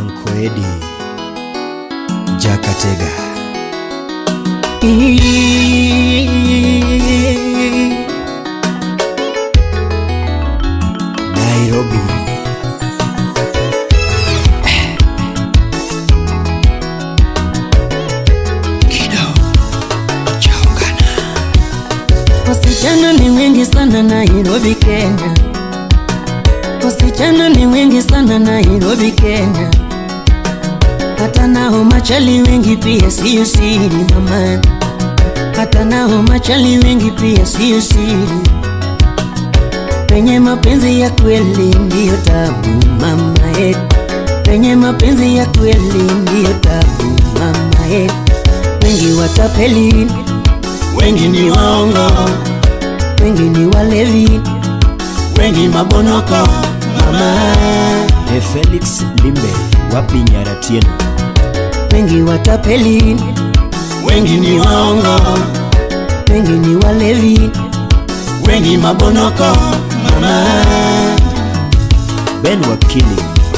Uncle Eddie Jakatega Nairobi Wasichana ni wengi sana Nairobi Kenya. Wasichana ni wengi sana Nairobi Kenya. Hata nao machali wengi pia siyo siri mama. Hata nao machali wengi pia siyo siri. Penye mapenzi ya kweli ndiyo tabu mama yetu. Penye mapenzi ya kweli ndiyo tabu mama yetu. Wengi watapeli, wengi ni waongo, wengi ni walevi, wengi mabonoko mama. Felix Limbe wapi Nyaratieno. Wengi watapeli, wengi ni waongo, wengi ni walevi, wengi mabonoko mama. Ben Wakili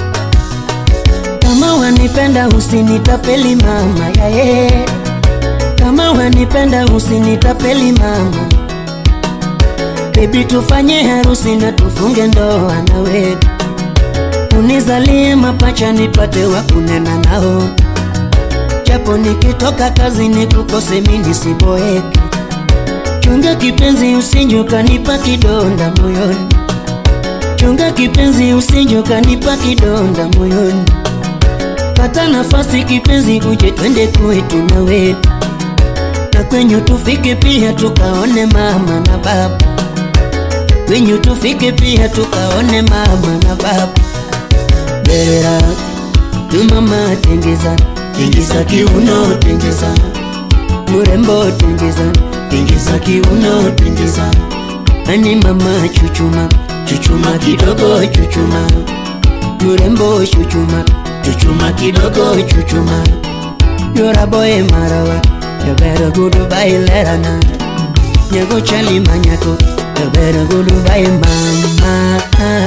Kama wanipenda usinitapeli mama yae. Kama wanipenda usinitapeli mama. Baby tufanye harusi na tufunge ndoa nawe. Unizalie mapacha nipate wa kunena nao. Japo nikitoka kazi nikukose mimi siboeki. Chunga kipenzi usije ukanipa kidonda moyoni. Chunga kipenzi usije ukanipa kidonda moyoni. Pata nafasi kipenzi uje twende kwetu nawe. Na kwenye tufike pia tukaone mama na baba. Kwenye tufike pia tukaone mama na baba. Bera tu mama tengeza, tengeza kiuno tengeza. Murembo tengeza, tengeza kiuno tengeza. Ani mama chuchuma, chuchuma kidogo chuchuma. Murembo chuchuma, chuchuma kidogo chuchuma. Yora boy marawa, you better go to Bailerana. Nyago chali manyako, you better go to Bai mama.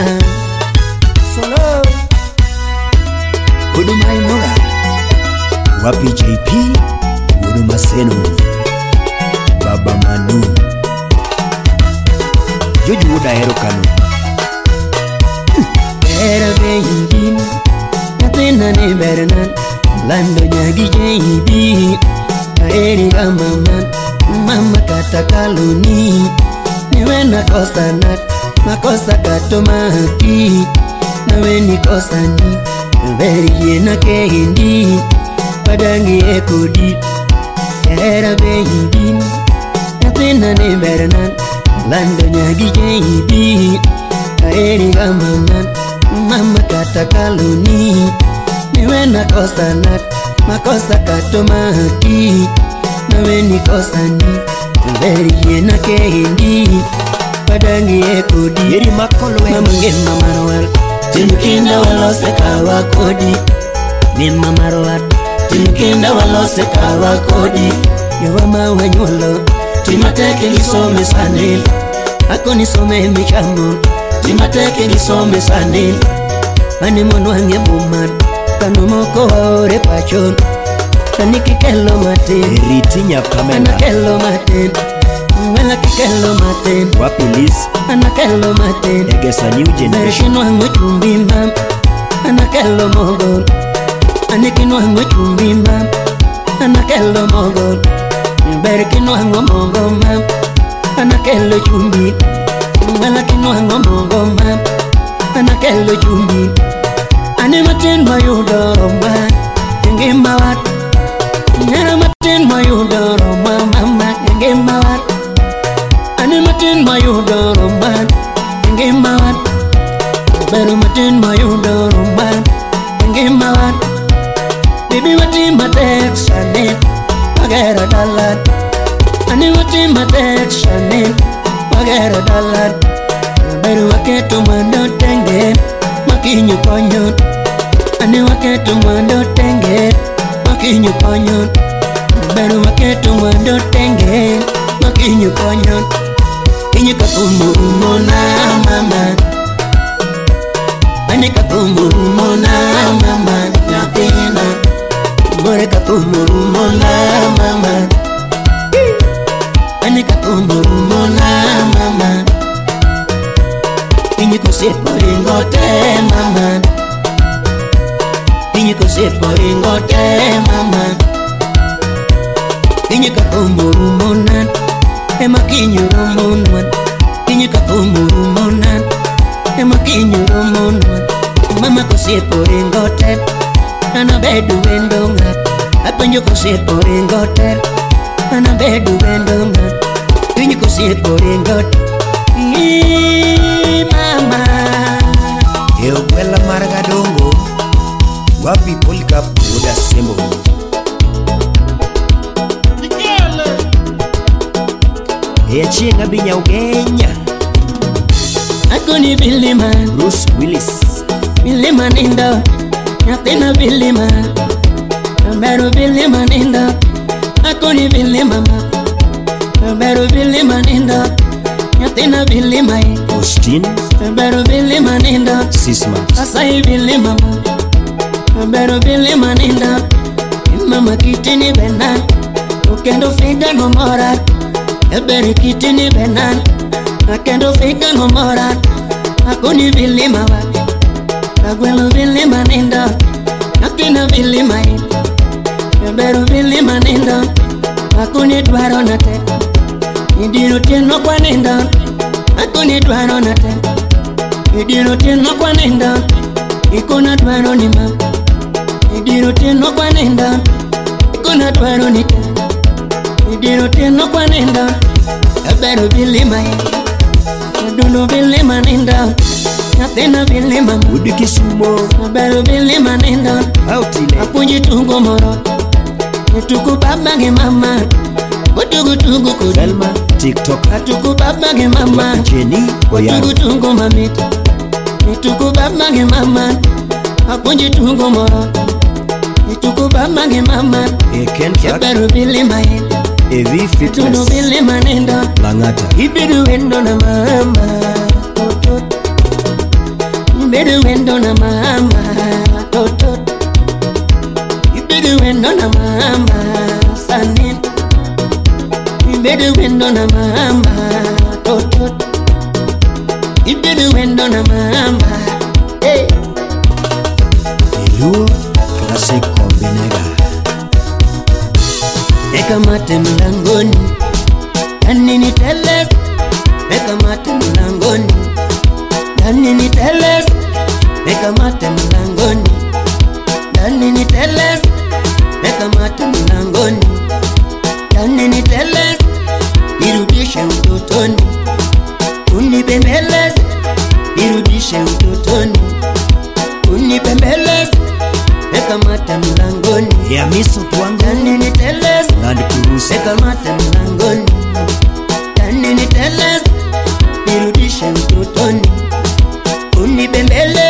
Solo Huduma Imura wapi JP Huduma Seno Baba Manu Joji Woda Hero Kano Bera baby Natina ne Bernan Lando nyagi JB Kaeri ka mama kata kaloni. Niwe nakosa nat makosa katoma haki. Nawe nikosa ni Veri yena kehindi Padangi ekodi Era baby Natina ne Bernan Lando nyagi JB Kaeri ka mama kata kaloni. Niwe nakosa nat makosa katoma haki. Nawe nikosa ni Veri yena kehindi Padangi ekodi Yeri makolwe Mamange mamarwal Timukinda walose kawa kodi. Ni mamarwal Timukinda walose kawa kodi. Yawama wanyolo Timateke nisome sanil. Ako nisome michamon Timateke nisome sanil. Mani monwange buman Kanumoko waore pachon. Kaniki kelo matin Ritinya Pamela Ana kelo matin. Wala kikelo matin wapi Liz Ana kelo matin Egesa New Generation Bershino hango chumbimba. Ana kelo mogol. Anikino hango chumbimba. Ana kelo mogol. Berkino hango mogomba. Ana kelo chumbi. Wala kino hango mogomba. Ana kelo chumbi. Ane matin mayudoromba. Ngimba wat Nera matin mayudoromba mama. Ngimba wat Ane matin mayudoromba. Ngimba wat Beru matin mayudoromba. Ngimba wat Bibi matin matek sanit Magera dalat. Ane matin matek sanit Magera dalat. Beru waketu mando tenge Makinyu konyot. Ane waketu mando tenge Makinyu konyot. Beru waketu mando tenge Makinyu konyot. Inyo kapumu umona mama. Ane kapumu umona mama. katumurumona mama, ani katumurumona mama, inyi kosepo ingote mama, inyi kosepo ingote mama, inyi katumurumona, ema kinyurumona, inyi katumurumona, ema kinyurumona, mama kosepo ingote. Ana bedu wendonga, apenyo kosepo ingote. Ana bedu wendonga, inyi kosepo ingote. Mama Eukwela Margadongo wapi Polika Buda Sembo Chinga binya ugenya Akuni Bilima Bruce Willis Bilima nindo Nyathina Bilima Beru Bilima nindo Akuni Bilima Beru Bilima nindo Nyathina Bilima Austin Beru Bilima nindo Sisma Asai Bilima Beru Bilima nindo Mama kitini bena Ukendo figa no mora Eberi kitini bena Ukendo figa no mora Akuni Bilima wa Agwelo Bilima nindo Nakina Bilima Beru Bilima nindo Akuni dwaro nate Idiro tieno kwa nindo Akuni dwaro nate Idiro tieno kwa nindo Ikuna dwaro nima Idiro tieno kwa nindo Ikuna dwaro nite Idiro tieno kwa nindo Beru Bilima Aduno Bilima nindo Nathina Bilima Udi Kisumo Beru Bilima nindo Outile Apunji tungo moro Nituku baba ge mama Kutugu tungu kudu Selma TikTok Atuku baba ge mama Jenny Oyaro Kutugu tungo mamita Nituku baba ge mama Apunji tungo moro Nituku baba ge mama Ken Track Beru Bilima Evi Tuno Fitness Bilima nindo Langata Ibidu wendo na mama Ibidu wendo na mama Ibidu wendo na mama Sanin Ibidu wendo na mama Ibidu wendo na mama Hey Iluo Classic Combinega Eka mate mlangoni Dani ni teles Eka mate mlangoni Dani ni teles Eka mate mlangoni Dani ni teles Eka mate mlangoni Dani ni teles Irudishe utotoni Unipembeles Irudishe utotoni Unipembeles Eka mate mlangoni Ya miso tuangu Dani ni teles Land Kurusa Eka mate mlangoni Dani ni teles Irudishe utotoni Unipembele